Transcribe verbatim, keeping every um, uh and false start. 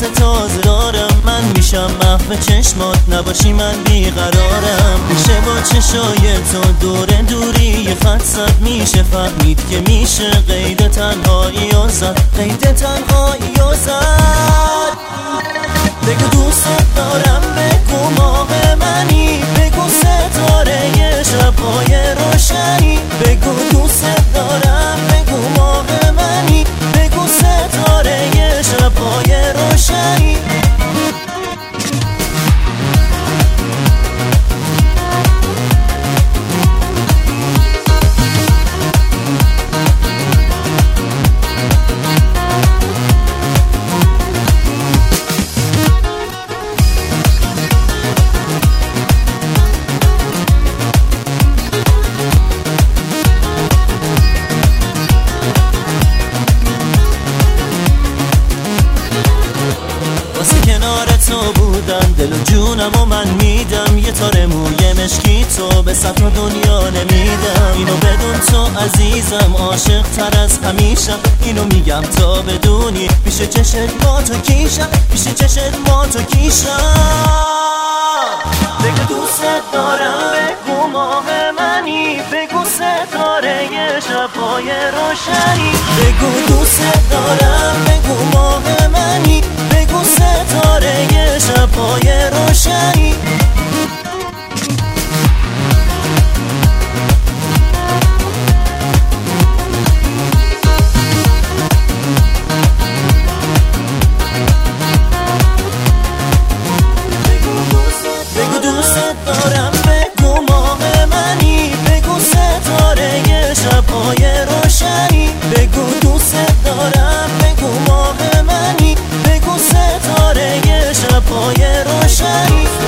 تازه دارم، من میشم محو چشمات نباشی من بیقرارم. میشه با چشای تو دور دوری یه خط زد، میشه فهمید که میشه قید تنهایی و زد، قید تنهایی و زد. بگو دوست دارم، بگو ماه منی، بگو ستاره شب‌های روشنی، بگو دوست دارم، بگو ماه منی، بگو ستاره شب‌های روشنی. کنار تو بودم دل و جونم و من میدم، یه تار موی مشکی تو به صد دنیا نمیدم. اینو بدون تو عزیزم عاشق تر از همیشم، اینو میگم تا بدونی پیش چشت ما تو کیشم، پیش چشت ما تو کیشم. بگو دوست دارم، بگو ماه منی، بگو ستاره شب‌های روشنی، بگو دوست دارم، بگو ماه منی، بگو ستاره شب‌های روشنی. بگو دوست دارم، بگو ماه منی، بگو ستاره شب‌های روشنی، بگو دوست دارم، بگو ماه منی، بگو ستاره شب‌های روشنی.